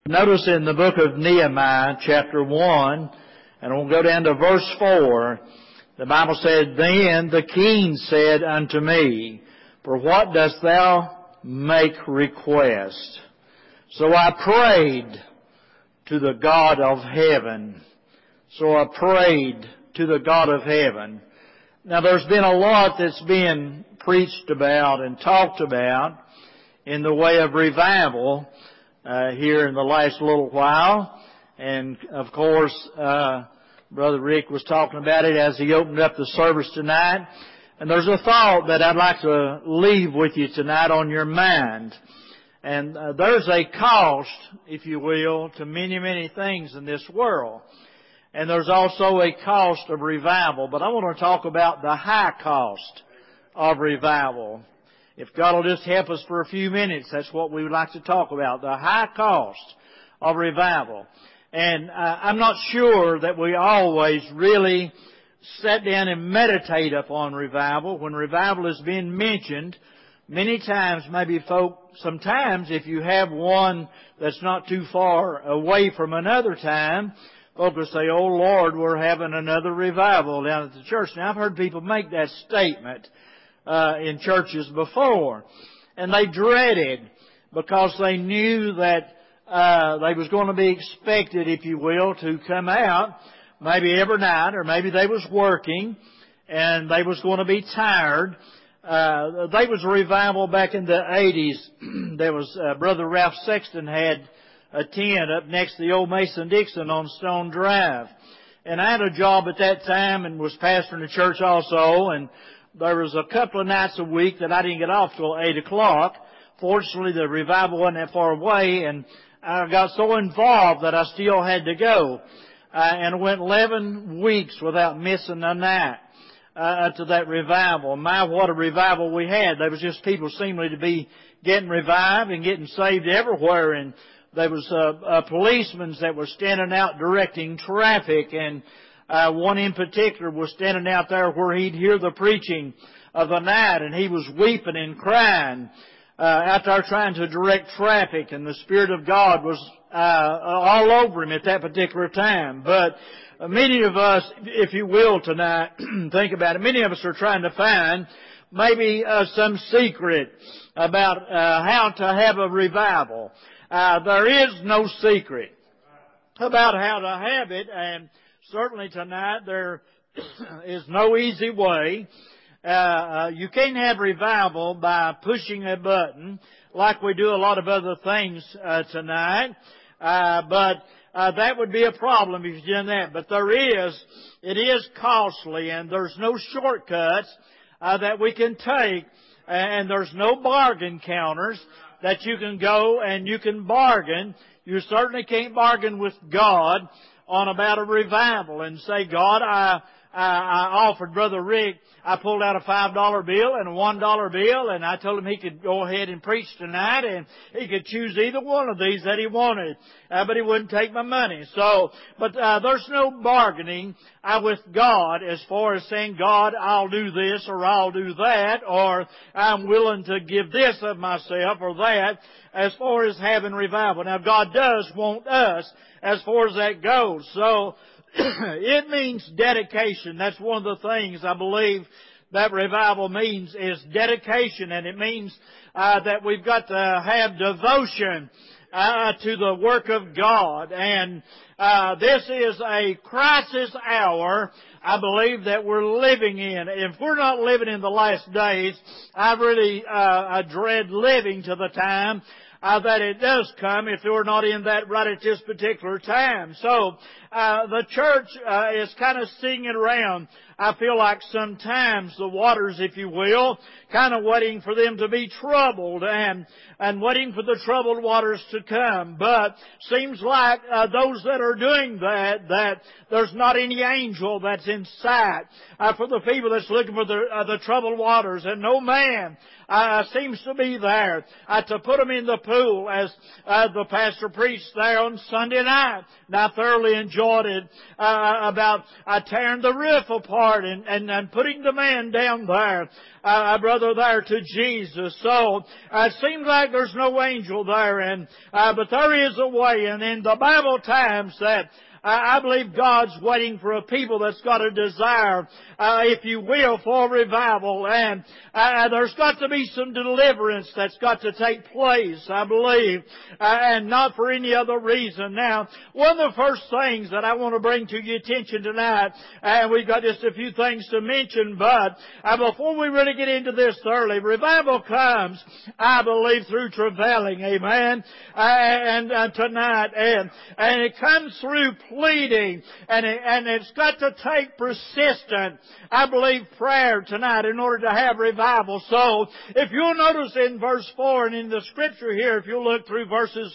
Notice in the book of Nehemiah, chapter 1, and we'll go down to verse 4, the Bible said, "Then the king said unto me, For what dost thou make request? So I prayed to the God of heaven." So I prayed to the God of heaven. Now there's been a lot that's been preached about and talked about in the way of revival here in the last little while. And of course, Brother Rick was talking about it as he opened up the service tonight. And there's a thought that I'd like to leave with you tonight on your mind. And there's a cost, if you will, to many, many things in this world. And there's also a cost of revival. But I want to talk about the high cost of revival. If God will just help us for a few minutes, that's what we would like to talk about, the high cost of revival. And I'm not sure that we always really sit down and meditate upon revival. When revival is being mentioned, many times, maybe sometimes if you have one that's not too far away from another time, folks will say, "Oh Lord, we're having another revival down at the church." Now I've heard people make that statement in churches before, and they dreaded because they knew that they was going to be expected, if you will, to come out maybe every night, or maybe they was working and they was going to be tired. There was a revival back in the 80s. There was Brother Ralph Sexton had a tent up next to the old Mason-Dixon on Stone Drive. And I had a job at that time and was pastoring the church also, and there was a couple of nights a week that I didn't get off till 8 o'clock. Fortunately, the revival wasn't that far away, and I got so involved that I still had to go. And I went 11 weeks without missing a night to that revival. My, what a revival we had. There was just people seemingly to be getting revived and getting saved everywhere. And there was policemen that were standing out directing traffic, and one in particular was standing out there where he'd hear the preaching of the night, and he was weeping and crying out there trying to direct traffic, and the Spirit of God was all over him at that particular time. But many of us, if you will, tonight, think about it, many of us are trying to find maybe some secret about how to have a revival. There is no secret about how to have it, and certainly tonight there is no easy way. You can't have revival by pushing a button like we do a lot of other things tonight. But that would be a problem if you did that. But it is costly, and there's no shortcuts that we can take, and there's no bargain counters that you can go and you can bargain. You certainly can't bargain with God on about a revival and say, "God, I offered Brother Rick, I pulled out a $5 bill and a $1 bill, and I told him he could go ahead and preach tonight, and he could choose either one of these that he wanted, but he wouldn't take my money." But there's no bargaining with God as far as saying, "God, I'll do this or I'll do that, or I'm willing to give this of myself or that," as far as having revival. Now, God does want us as far as that goes. So it means dedication. That's one of the things I believe that revival means, is dedication. And it means that we've got to have devotion to the work of God. And this is a crisis hour, I believe, that we're living in. If we're not living in the last days, I really dread living to the time that it does come, if we're not in that right at this particular time. So the church is kind of singing around. I feel like sometimes the waters, if you will, kind of waiting for them to be troubled and waiting for the troubled waters to come. But seems like those that are doing that there's not any angel that's in sight for the people that's looking for the troubled waters, and no man seems to be there to put them in the pool, as the pastor preached there on Sunday night. And I thoroughly enjoyed it about tearing the roof apart heart and putting the man down there, brother, there to Jesus. So it seems like there's no angel there, but there is a way. And in the Bible times that I believe God's waiting for a people that's got a desire, if you will, for revival. And there's got to be some deliverance that's got to take place, I believe, and not for any other reason. Now, one of the first things that I want to bring to your attention tonight, and we've got just a few things to mention, but before we really get into this thoroughly, revival comes, I believe, through travailing, amen, and tonight, and it comes through pleading, and it's got to take persistent, I believe, prayer tonight in order to have revival. So, if you'll notice in verse 4 and in the Scripture here, if you'll look through verses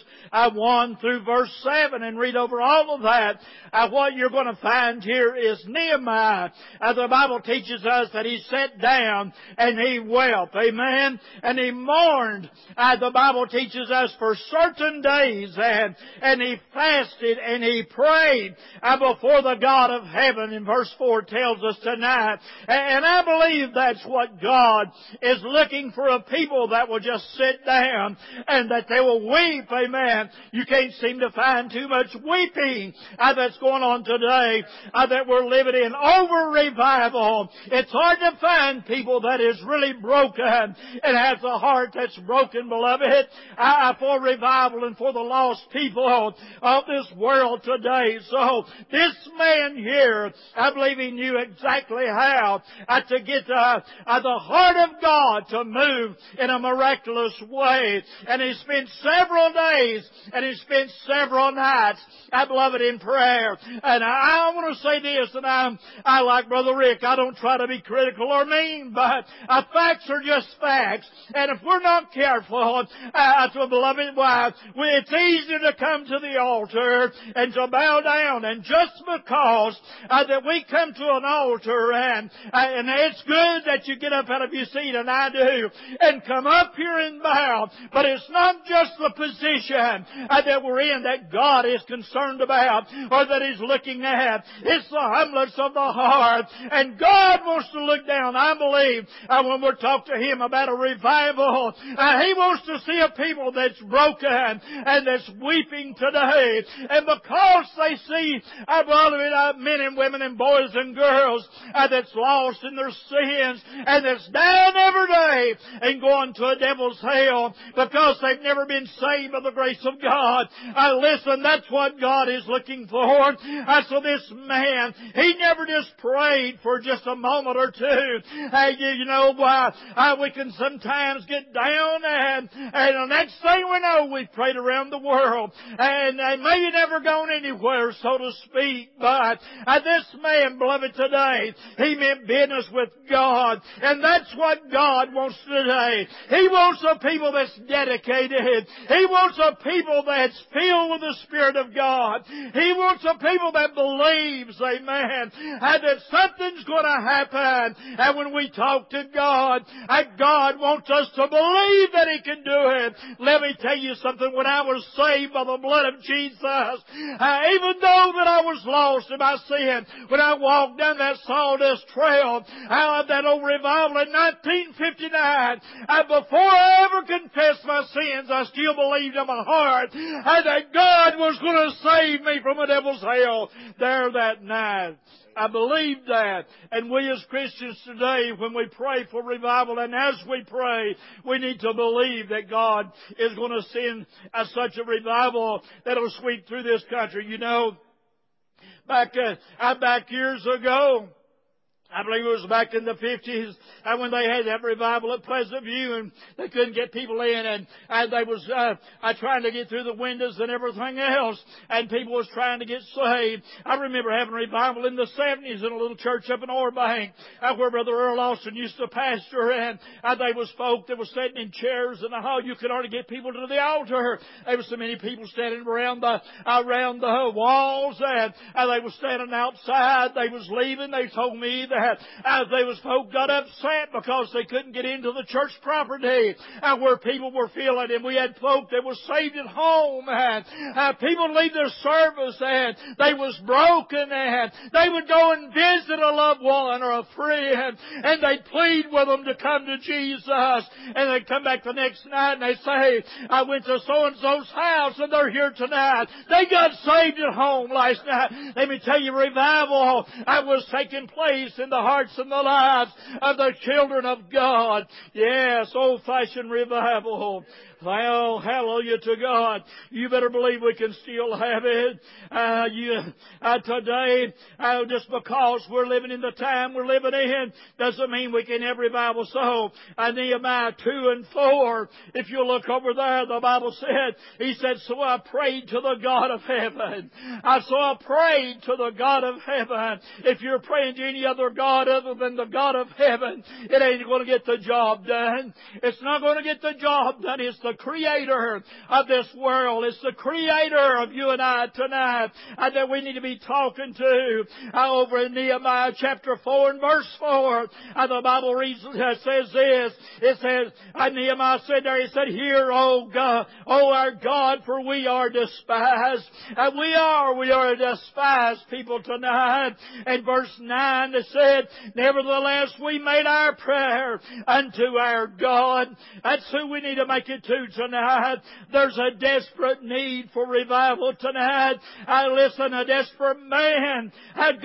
1 through verse 7 and read over all of that, what you're going to find here is Nehemiah. The Bible teaches us that he sat down and he wept, amen, and he mourned. The Bible teaches us for certain days, and he fasted and he prayed before the God of heaven. In verse 4 tells us tonight, and I believe that's what God is looking for, a people that will just sit down and that they will weep, amen. You can't seem to find too much weeping that's going on today, that we're living in over revival. It's hard to find people that is really broken and has a heart that's broken, beloved, for revival and for the lost people of this world today. So this man here, I believe he knew exactly how to get the heart of God to move in a miraculous way. And he spent several days and he spent several nights, beloved, in prayer. And I want to say this, and I like Brother Rick, I don't try to be critical or mean, but facts are just facts. And if we're not careful, beloved, why, it's easy to come to the altar and to bow down. And just because that we come to an altar, and it's good that you get up out of your seat, and I do, and come up here and bow, but it's not just the position that we're in that God is concerned about or that He's looking at. It's the humbleness of the heart. And God wants to look down, I believe, when we're talking to Him about a revival, He wants to see a people that's broken and that's weeping today. And because they see, I believe, men and women and boys and girls that's lost in their sins and that's down every day and going to a devil's hell because they've never been saved by the grace of God. Listen, that's what God is looking for. So this man, he never just prayed for just a moment or two. You know, we can sometimes get down and the next thing we know, we've prayed around the world and maybe never gone anywhere, so to speak. But this man, beloved, today, he meant business with God. And that's what God wants today. He wants a people that's dedicated. He wants a people that's filled with the Spirit of God. He wants a people that believes, amen, and that something's going to happen. And when we talk to God, God wants us to believe that He can do it. Let me tell you something. When I was saved by the blood of Jesus, even though that I was lost in my sin, when I walked down that sawdust trail of that old revival in 1959, before I ever confessed my sins, I still believed in my heart that God was going to save me from the devil's hell there that night. I believe that. And we as Christians today, when we pray for revival, and as we pray, we need to believe that God is going to send such a revival that will sweep through this country. You know, back years ago, I believe it was back in the 50s, when they had that revival at Pleasant View, and they couldn't get people in, and they was trying to get through the windows and everything else, and people was trying to get saved. I remember having a revival in the 70s in a little church up in Orbank, where Brother Earl Austin used to pastor, and they was folk that was sitting in chairs in the hall. You could hardly get people to the altar. There was so many people standing around the walls, and they was standing outside. They was leaving. They told me They was folk got upset because they couldn't get into the church property where people were feeling, and we had folk that were saved at home, and people leave their service, and they was broken, and they would go and visit a loved one or a friend, and they'd plead with them to come to Jesus, and they'd come back the next night and they'd say, I went to so-and-so's house and they're here tonight. They got saved at home last night. Let me tell you, revival was taking place in the hearts and the lives of the children of God. Yes, old-fashioned revival. Well, hallelujah to God. You better believe we can still have it. Today, just because we're living in the time we're living in, doesn't mean we can have revival. So, Nehemiah 2 and 4, if you look over there, the Bible said, he said, so I prayed to the God of heaven. So I prayed to the God of heaven. If you're praying to any other God other than the God of heaven, it ain't going to get the job done. It's not going to get the job done. It's the Creator of this world. It's the Creator of you and I tonight that we need to be talking to. Over in Nehemiah chapter 4 and verse 4, the Bible reads, says this. It says, Nehemiah said there, he said, hear, O God, O our God, for we are despised. We are a despised people tonight. And verse 9, it said, nevertheless, we made our prayer unto our God. That's who we need to make it to tonight. There's a desperate need for revival tonight. Listen, a desperate man had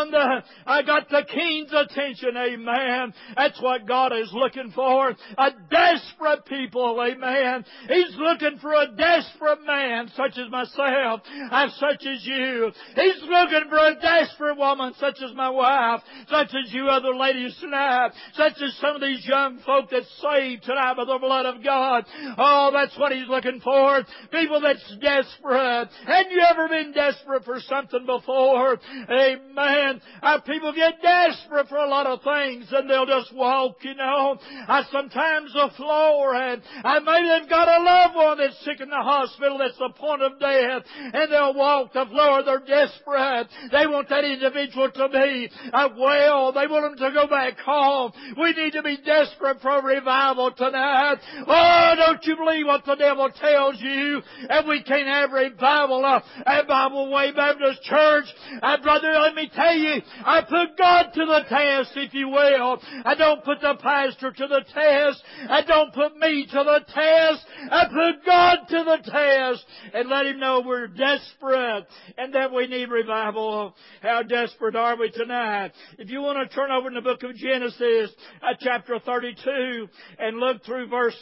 got the king's attention. Amen. That's what God is looking for. A desperate people. Amen. He's looking for a desperate man such as myself, such as you. He's looking for a desperate woman such as my wife, such as you other ladies tonight, such as some of these young folk that's saved tonight by the blood of God. Oh, that's what He's looking for. People that's desperate. Hadn't you ever been desperate for something before? Amen. People get desperate for a lot of things and they'll just walk, sometimes the floor, and maybe they've got a loved one that's sick in the hospital that's the point of death, and they'll walk the floor. They're desperate. They want that individual to be well. They want them to go back home. We need to be desperate for a revival tonight. Oh, don't you believe what the devil tells you? And we can't have revival at Bible Way Baptist Church. Brother, let me tell you, I put God to the test, if you will. I don't put the pastor to the test. I don't put me to the test. I put God to the test and let Him know we're desperate and that we need revival. How desperate are we tonight? If you want to turn over in the book of Genesis, chapter 32, and look through verse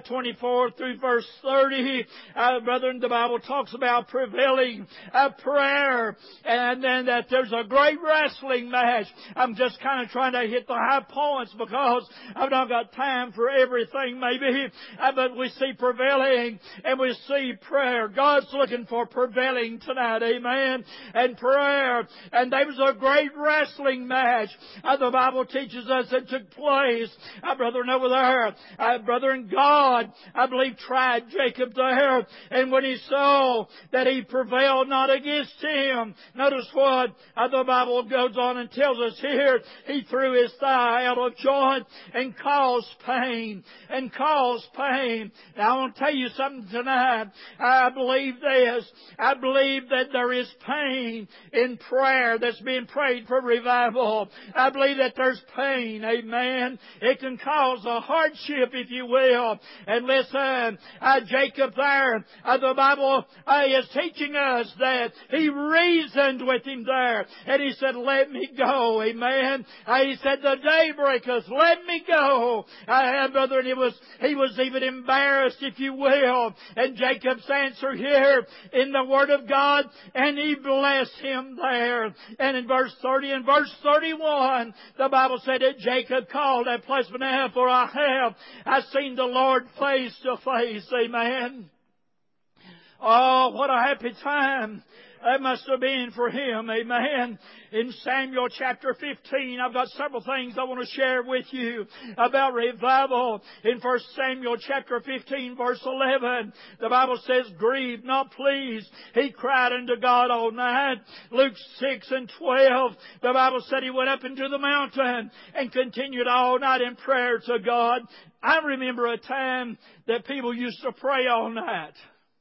24 through verse 30, brethren, the Bible talks about prevailing prayer, and then that there's a great wrestling match. I'm just kind of trying to hit the high points because I've not got time for everything maybe, but we see prevailing and we see prayer. God's looking for prevailing tonight, amen, and prayer. And there was a great wrestling match. The Bible teaches us it took place. Brethren, over there, brethren, God, I believe, tried Jacob there, and when he saw that he prevailed not against him, notice what the Bible goes on and tells us here. He threw his thigh out of joint and caused pain. Now I want to tell you something tonight. I believe this. I believe that there is pain in prayer that's being prayed for revival. I believe that there's pain. Amen. It can cause a hardship, if you will. And listen, Jacob there, the Bible is teaching us that he reasoned with him there. And he said, let me go. Amen. He said, the day breaketh, let me go. Brother, he was even embarrassed, if you will. And Jacob's answer here in the Word of God, and he blessed him there. And in verse 30 and verse 31, the Bible said that Jacob called that place Peniel, for I seen the Lord face to face. Amen. Oh, what a happy time that must have been for him. Amen. In Samuel chapter 15, I've got several things I want to share with you about revival. In 1 Samuel chapter 15 verse 11, the Bible says, grieve not, please. He cried unto God all night. Luke 6 and 12, the Bible said he went up into the mountain and continued all night in prayer to God. I remember a time that people used to pray all night.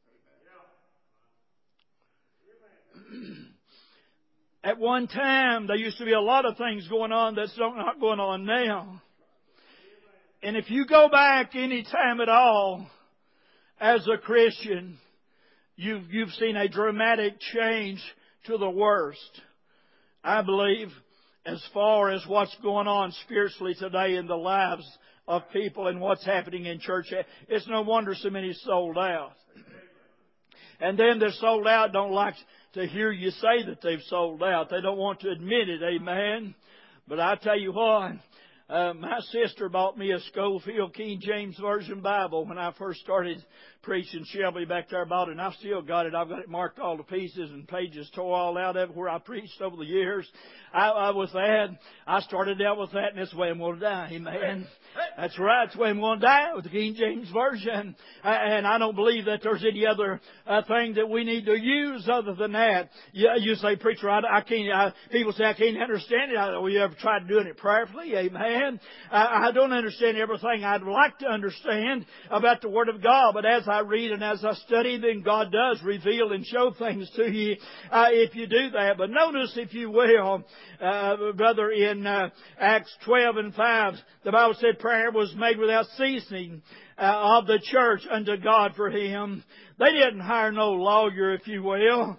At one time, there used to be a lot of things going on that's not going on now. And if you go back any time at all as a Christian, you've seen a dramatic change to the worst. I believe as far as what's going on spiritually today in the lives of people and what's happening in church, it's no wonder so many sold out. And then they're sold out, don't like to hear you say that they've sold out. They don't want to admit it, amen. But I tell you what, my sister bought me a Schofield King James Version Bible when I first started preaching. Shelby back there bought it, and I've still got it. I've got it marked all to pieces and pages tore all out of it where I preached over the years. I was that. I started out with that, and that's the way I'm going to die, amen. That's right. That's the way I'm going to die, with the King James Version. And I don't believe that there's any other thing that we need to use other than that. You say, preacher, I can't. People say I can't understand it. Well, you ever tried doing it prayerfully? Amen. I don't understand everything I'd like to understand about the Word of God, but as I read and as I study, then God does reveal and show things to you if you do that. But notice, if you will, brother, in Acts 12 and 5, the Bible said prayer was made without ceasing of the church unto God for him. They didn't hire no lawyer, if you will,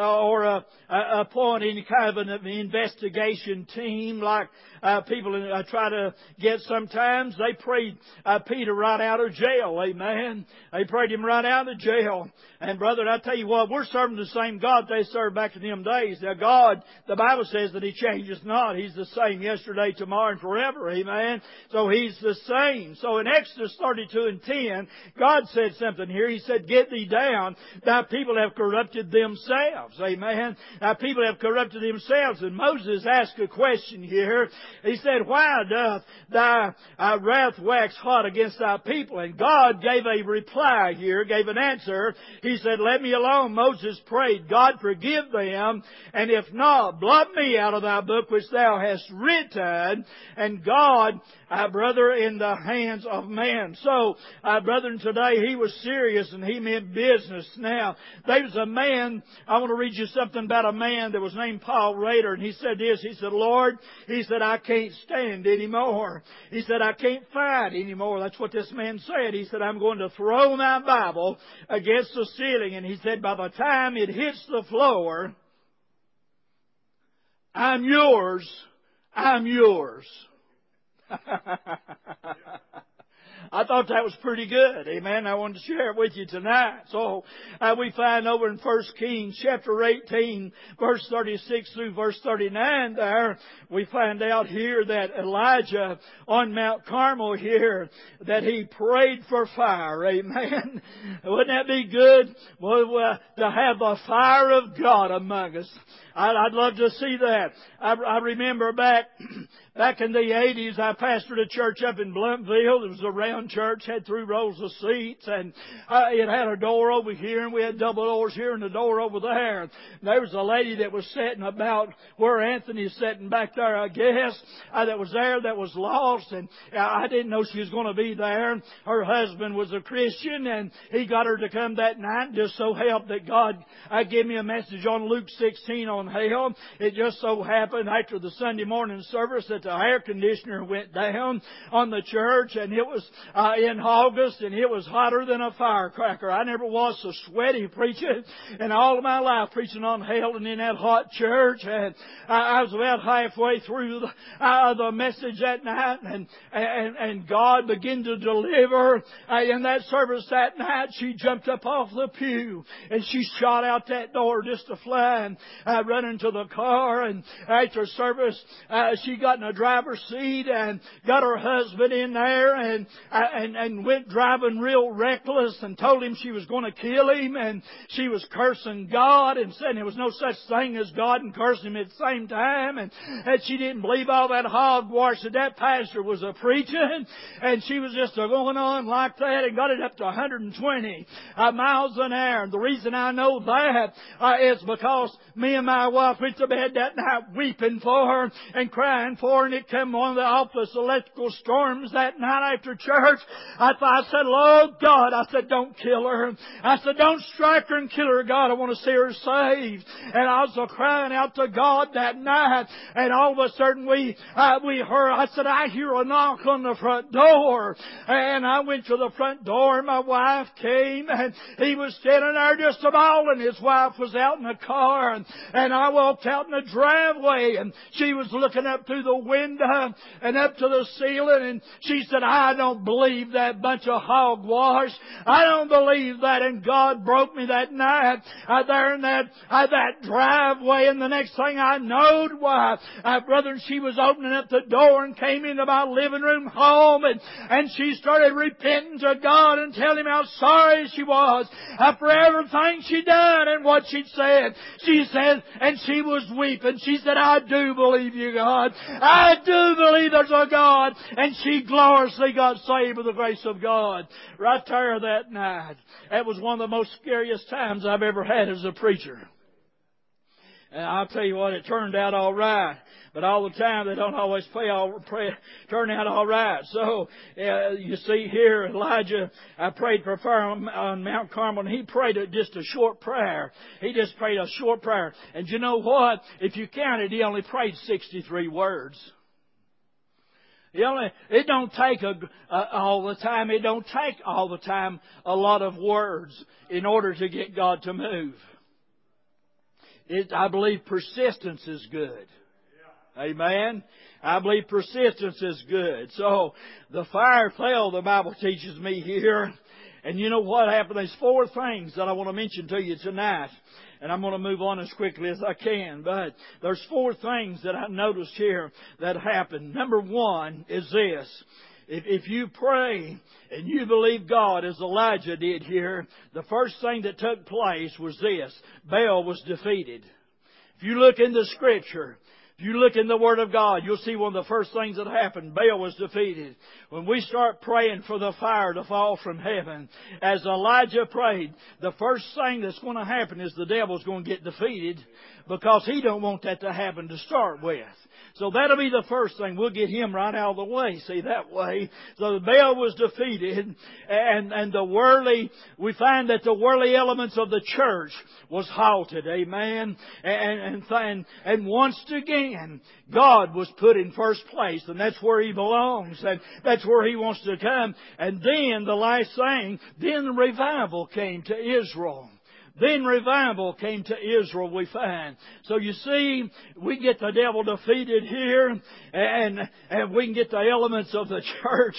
or appoint any kind of an investigation team like people try to get sometimes. They prayed Peter right out of jail, amen. They prayed him right out of jail. And brother, I tell you what, we're serving the same God they served back in them days. Now God, the Bible says that He changes not. He's the same yesterday, tomorrow, and forever, amen. So He's the same. So in Exodus 32 and 10, God said something here. He said, get thee down, thy people have corrupted themselves, amen. Thy people have corrupted themselves. And Moses asked a question here. He said, why doth thy wrath wax hot against thy people? And God gave a reply here, gave an answer. He said, let me alone. Moses prayed, God forgive them, and if not, blot me out of thy book which thou hast written. And God, brother, in the hands of man. So, brethren, today he was serious and he meant business. Now, there was a man, I want to read you something about a man that was named Paul Rader, and he said this, he said, Lord, he said, I can't stand anymore. He said, I can't fight anymore. That's what this man said. He said, I'm going to throw my Bible against the ceiling. And he said, by the time it hits the floor, I'm yours. I'm yours. I thought that was pretty good. Amen. I wanted to share it with you tonight. So we find over in 1 Kings chapter 18, verse 36 through verse 39 there, we find out here that Elijah on Mount Carmel here, that he prayed for fire. Amen. Wouldn't that be good? Well, to have the fire of God among us. I'd love to see that. I remember back in the 80s, I pastored a church up in Blountville. It was a round church, had 3 rows of seats, and it had a door over here, and we had double doors here and a door over there. And there was a lady that was sitting about where Anthony's sitting back there, I guess, that was there, that was lost, and I didn't know she was going to be there. Her husband was a Christian, and he got her to come that night. Just so helped that God gave me a message on Luke 16 on hell. It just so happened after the Sunday morning service that the air conditioner went down on the church, and it was in August, and it was hotter than a firecracker. I never was so sweaty preaching in all of my life, preaching on hell and in that hot church. And I was about halfway through the message that night, and God began to deliver. In that service that night, she jumped up off the pew, and she shot out that door just a flying, running to the car. And after service, she got in a driver's seat and got her husband in there, and and went driving real reckless and told him she was going to kill him, and she was cursing God and saying there was no such thing as God and cursing him at the same time, and she didn't believe all that hogwash that pastor was a preaching, and she was just going on like that and got it up to 120 miles an hour. And the reason I know that is because me and my wife went to bed that night weeping for her and crying for her, and it came one of the awfulest electrical storms that night after church. I said, Lord God, I said, don't kill her. I said, don't strike her and kill her, God. I want to see her saved. And I was crying out to God that night, and all of a sudden we heard, I said, I hear a knock on the front door. And I went to the front door, and my wife came, and he was standing there just a bawling. His wife was out in the car, and I walked out in the driveway, and she was looking up through the window and up to the ceiling, and she said, I don't believe that bunch of hogwash. I don't believe that. And God broke me that night there in that driveway. And the next thing I knowed, why, brother, she was opening up the door and came into my living room home, and she started repenting to God and telling him how sorry she was for everything she'd done and what she'd said. She said, and she was weeping. She said, I do believe you, God. I do believe there's a God. And she gloriously got saved with the grace of God right there that night. That was one of the most scariest times I've ever had as a preacher. And I'll tell you what, it turned out all right. But all the time, they don't always turn out all right. So, you see here, Elijah prayed for fire on Mount Carmel, and he prayed just a short prayer. He just prayed a short prayer. And you know what? If you counted, he only prayed 63 words. It don't take all the time. It don't take all the time a lot of words in order to get God to move. I believe persistence is good. Amen. I believe persistence is good. So the fire fell, the Bible teaches me here. And you know what happened? There's 4 things that I want to mention to you tonight. And I'm going to move on as quickly as I can. But there's 4 things that I noticed here that happened. Number 1 is this. If you pray and you believe God as Elijah did here, the first thing that took place was this. Baal was defeated. If you look in the Scripture, if you look in the Word of God, you'll see one of the first things that happened. Baal was defeated. When we start praying for the fire to fall from heaven, as Elijah prayed, the first thing that's going to happen is the devil's going to get defeated, because he don't want that to happen to start with. So that'll be the first thing. We'll get him right out of the way. See, that way. So Baal was defeated, and we find that the worldly elements of the church was halted. Amen. And once again, God was put in first place, and that's where He belongs, and that's where He wants to come. And then the last thing, then revival came to Israel. Then revival came to Israel, we find. So you see, we get the devil defeated here, and we can get the elements of the church,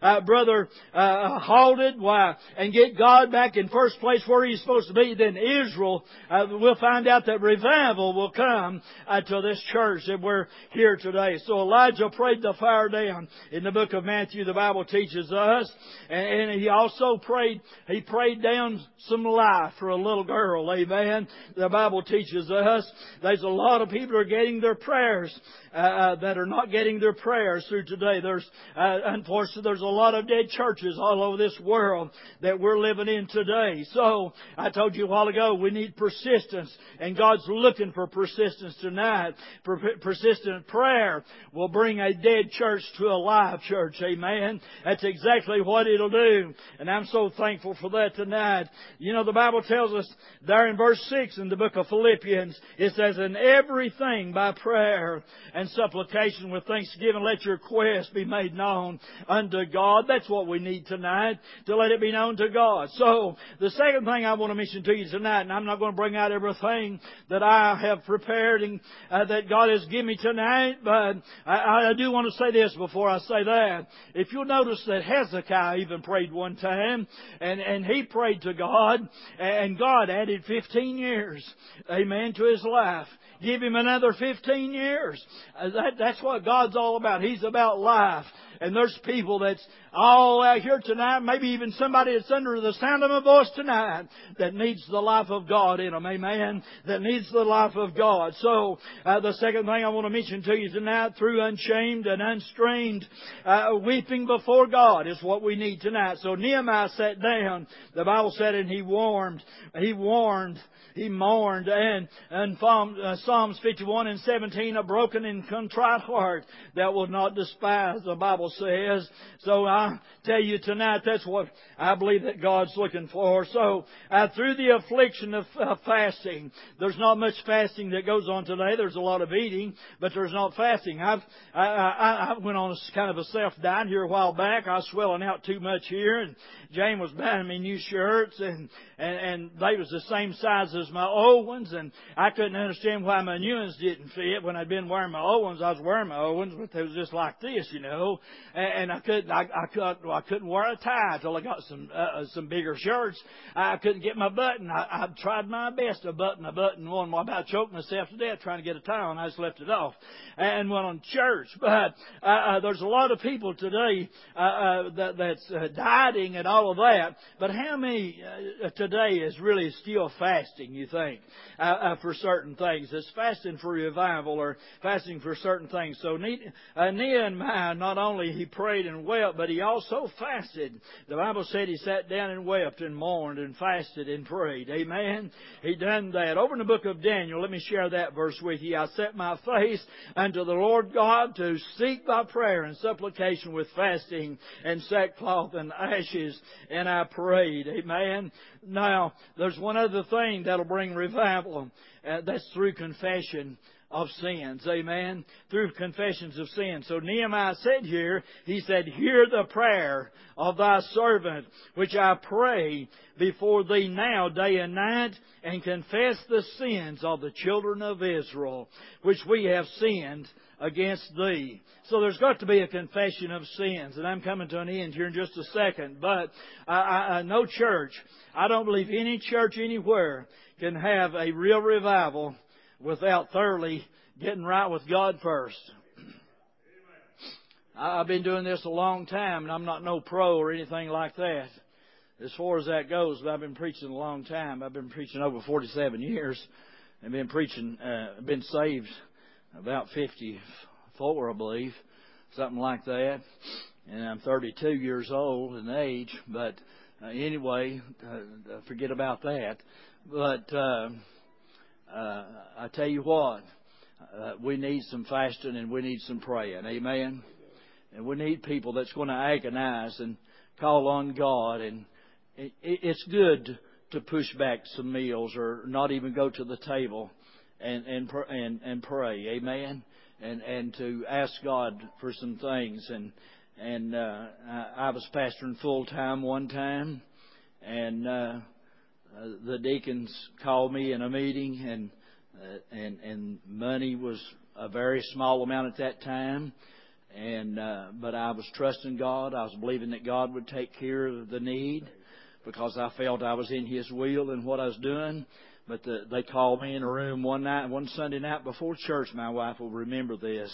halted. Why? And get God back in first place where He's supposed to be. Then Israel, we'll find out that revival will come to this church that we're here today. So Elijah prayed the fire down. In the book of Matthew, the Bible teaches us, and he also prayed down some life for a little girl. Amen. The Bible teaches us there's a lot of people who are getting their prayers that are not getting their prayers through today. Unfortunately, there's a lot of dead churches all over this world that we're living in today. So I told you a while ago, we need persistence, and God's looking for persistence tonight. Persistent prayer will bring a dead church to a live church. Amen. That's exactly what it'll do, and I'm so thankful for that tonight. You know, the Bible tells us there in verse 6 in the book of Philippians, it says, "In everything by prayer and supplication with thanksgiving, let your requests be made known unto God." That's what we need tonight, to let it be known to God. So, the second thing I want to mention to you tonight, and I'm not going to bring out everything that I have prepared and that God has given me tonight, but I do want to say this before I say that. If you'll notice that Hezekiah even prayed one time, and he prayed to God, and God added 15 years, amen, to his life. Give him another 15 years. That's what God's all about. He's about life. And there's people that's all out here tonight, maybe even somebody that's under the sound of my voice tonight, that needs the life of God in them. Amen. That needs the life of God. So, the second thing I want to mention to you tonight, through unchained and unstrained weeping before God, is what we need tonight. So Nehemiah sat down. The Bible said, and he mourned, and Psalms 51 and 17, a broken and contrite heart that will not despise, the Bible says. So I tell you tonight, that's what I believe that God's looking for. So through the affliction of fasting, there's not much fasting that goes on today. There's a lot of eating, but there's not fasting. I went on a kind of a self-diet here a while back. I was swelling out too much here, and Jane was buying me new shirts, and they was the same size as my old ones, and I couldn't understand why my new ones didn't fit. When I'd been wearing my old ones, I was wearing my old ones, but they was just like this, you know. And I couldn't wear a tie till I got some bigger shirts. I couldn't get my button. I tried my best to button a button one. I about choked myself to death trying to get a tie on. I just left it off and went on church. But there's a lot of people today that's dieting and all of that. But how many today is really still fasting, you think, for certain things? It's fasting for revival or fasting for certain things. So Nehemiah, not only he prayed and wept, but he also fasted. The Bible said he sat down and wept and mourned and fasted and prayed. Amen. He done that. Over in the book of Daniel, let me share that verse with you. I set my face unto the Lord God to seek by prayer and supplication with fasting and sackcloth and ashes, and I prayed. Amen. Now, there's one other thing that'll bring revival. That's through confession of sins. Amen. Through confessions of sin. So Nehemiah said here, he said, hear the prayer of thy servant, which I pray before thee now day and night, and confess the sins of the children of Israel, which we have sinned against thee. So there's got to be a confession of sins. And I'm coming to an end here in just a second. But no church, I don't believe any church anywhere can have a real revival without thoroughly getting right with God first. I've been doing this a long time, and I'm not no pro or anything like that as far as that goes, but I've been preaching a long time. I've been preaching over 47 years and been preaching, been saved about 54, I believe, something like that. And I'm 32 years old in age, but anyway, forget about that. But I tell you what, we need some fasting and we need some praying. Amen? And we need people that's going to agonize and call on God. And it's good to push back some meals or not even go to the table and pray. Amen? And to ask God for some things. And I was pastoring full time one time, and the deacons called me in a meeting, and money was a very small amount at that time, but I was trusting God. I was believing that God would take care of the need because I felt I was in His will in what I was doing. But they called me in a room one Sunday night before church. My wife will remember this,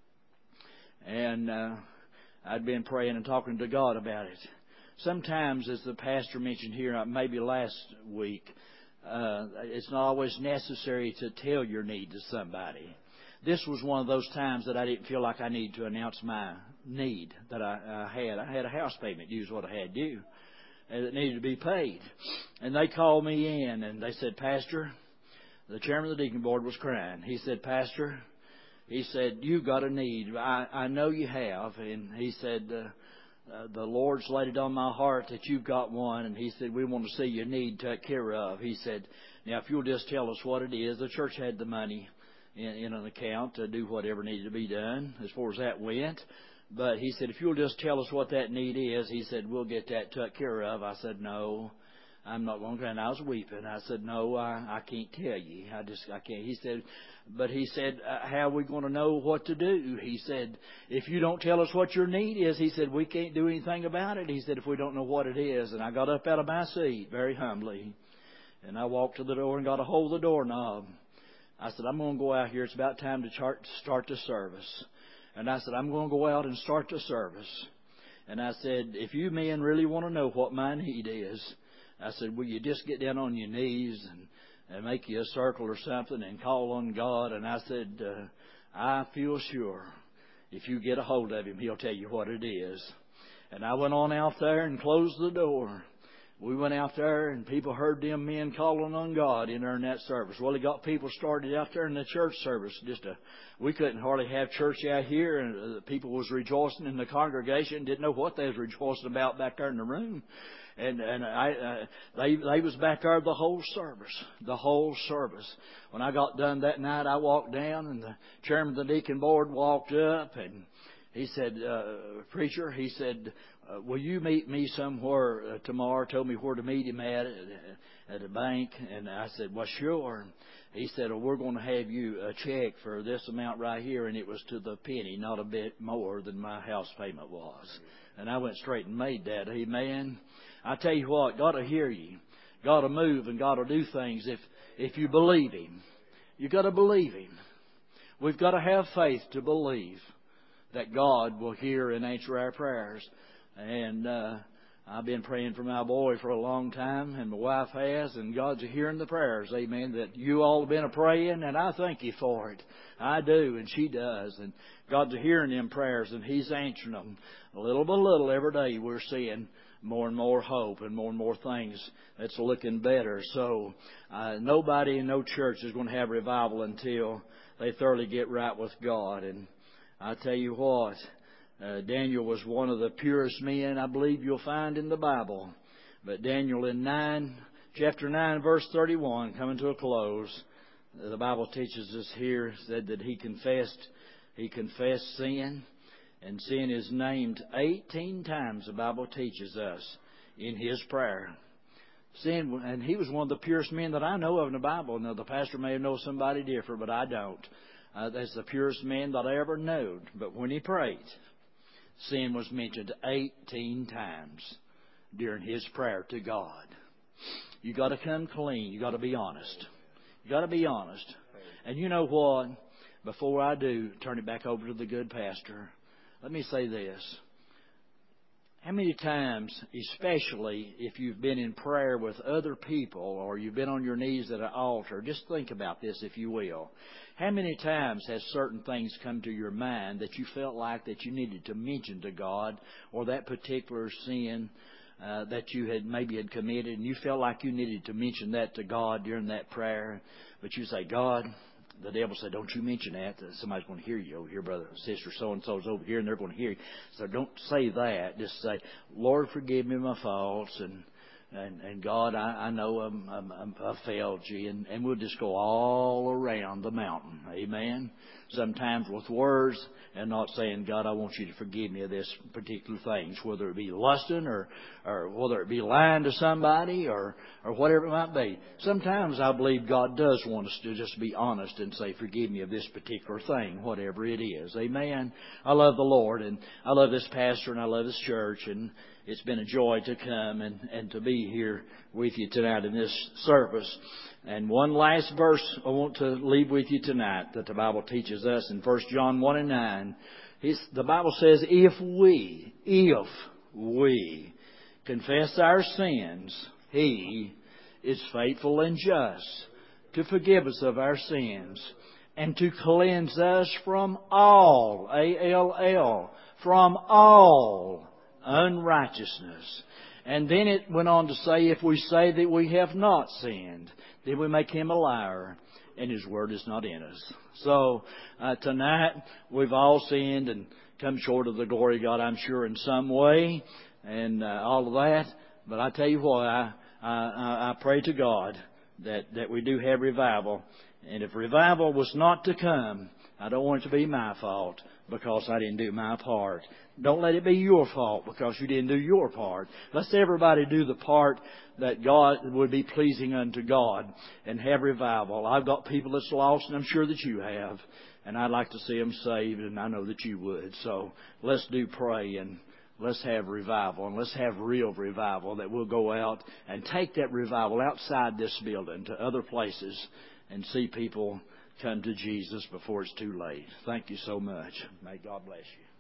and I'd been praying and talking to God about it. Sometimes, as the pastor mentioned here, maybe last week, it's not always necessary to tell your need to somebody. This was one of those times that I didn't feel like I needed to announce my need that I had. I had a house payment due is what I had due, and it needed to be paid. And they called me in, and they said, Pastor, the chairman of the deacon board was crying. He said, Pastor, he said, you've got a need. I know you have. And he said, the Lord's laid it on my heart that you've got one. And he said, we want to see your need taken care of. He said, now, if you'll just tell us what it is. The church had the money in an account to do whatever needed to be done as far as that went. But he said, if you'll just tell us what that need is, he said, we'll get that took care of. I said, no, I'm not going to. And I was weeping. I said, no, I can't tell you. I can't. He said, how are we going to know what to do? He said, if you don't tell us what your need is, he said, we can't do anything about it. He said, if we don't know what it is. And I got up out of my seat very humbly. And I walked to the door and got a hold of the doorknob. I said, I'm going to go out here. It's about time to start the service. And I said, I'm going to go out and start the service. And I said, if you men really want to know what my need is, I said, will you just get down on your knees and make you a circle or something and call on God? And I said, I feel sure if you get a hold of Him, He'll tell you what it is. And I went on out there and closed the door. We went out there and people heard them men calling on God in there in that service. Well, He got people started out there in the church service. We couldn't hardly have church out here, and people was rejoicing in the congregation. Didn't know what they was rejoicing about back there in the room. And they was back there the whole service. When I got done that night, I walked down, and the chairman of the deacon board walked up, and he said, preacher, he said, will you meet me somewhere tomorrow? Told me where to meet him at a bank. And I said, well, sure. He said, well, we're going to have you a check for this amount right here. And it was to the penny, not a bit more than my house payment was. And I went straight and made that. Amen. I tell you what, God will hear you. God will move and God will do things if you believe Him. You've got to believe Him. We've got to have faith to believe that God will hear and answer our prayers. And I've been praying for my boy for a long time, and my wife has, and God's hearing the prayers, amen, that you all have been a-praying, and I thank you for it. I do, and she does. And God's hearing them prayers, and He's answering them. Little by little, every day, we're seeing more and more hope and more things that's looking better. So nobody in no church is going to have revival until they thoroughly get right with God. And I tell you what, Daniel was one of the purest men I believe you'll find in the Bible. But Daniel in chapter 9, verse 31, coming to a close, the Bible teaches us here, said that he confessed sin. And sin is named 18 times, the Bible teaches us, in his prayer. Sin, and he was one of the purest men that I know of in the Bible. Now, the pastor may know somebody different, but I don't. That's the purest man that I ever knew. But when he prayed, sin was mentioned 18 times during his prayer to God. You got to come clean. You got to be honest. You got to be honest. And you know what? Before I do turn it back over to the good pastor, let me say this. How many times, especially if you've been in prayer with other people or you've been on your knees at an altar, just think about this if you will. How many times has certain things come to your mind that you felt like that you needed to mention to God, or that particular sin that you maybe had committed, and you felt like you needed to mention that to God during that prayer, but you say, God, the devil said, don't you mention that. Somebody's going to hear you over here, brother and sister. So-and-so's over here, and they're going to hear you. So don't say that. Just say, Lord, forgive me my faults. And God, I know I failed you. And we'll just go all around the mountain. Amen. Sometimes with words and not saying, God, I want you to forgive me of this particular things, whether it be lusting or whether it be lying to somebody or whatever it might be. Sometimes I believe God does want us to just be honest and say, forgive me of this particular thing, whatever it is. Amen. I love the Lord, and I love this pastor, and I love this church, and it's been a joy to come and to be here with you tonight in this service. And one last verse I want to leave with you tonight that the Bible teaches us in 1 John 1 and 9. The Bible says, if we confess our sins, He is faithful and just to forgive us of our sins and to cleanse us from all, A-L-L, from all unrighteousness. And then it went on to say, if we say that we have not sinned, then we make Him a liar, and His word is not in us. So tonight we've all sinned and come short of the glory of God, I'm sure, in some way, and all of that. But I tell you what, I pray to God that we do have revival. And if revival was not to come, I don't want it to be my fault because I didn't do my part. Don't let it be your fault because you didn't do your part. Let's everybody do the part that God would be pleasing unto God and have revival. I've got people that's lost, and I'm sure that you have. And I'd like to see them saved, and I know that you would. So let's do pray, and let's have revival, and let's have real revival that we'll go out and take that revival outside this building to other places and see people come to Jesus before it's too late. Thank you so much. May God bless you.